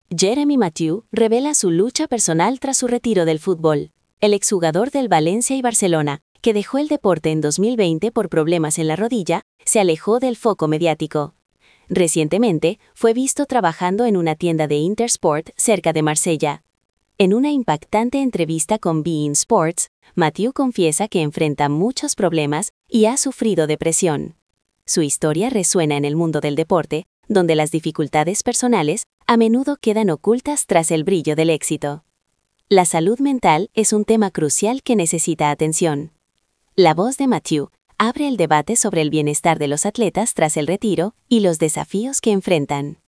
Jeremy Mathieu revela su lucha personal tras su retiro del fútbol. El exjugador del Valencia y Barcelona, que dejó el deporte en 2020 por problemas en la rodilla, se alejó del foco mediático. Recientemente, fue visto trabajando en una tienda de Intersport cerca de Marsella. En una impactante entrevista con beIN Sports, Mathieu confiesa que enfrenta muchos problemas y ha sufrido depresión. Su historia resuena en el mundo del deporte, donde las dificultades personales a menudo quedan ocultas tras el brillo del éxito. La salud mental es un tema crucial que necesita atención. La voz de Mathieu abre el debate sobre el bienestar de los atletas tras el retiro y los desafíos que enfrentan.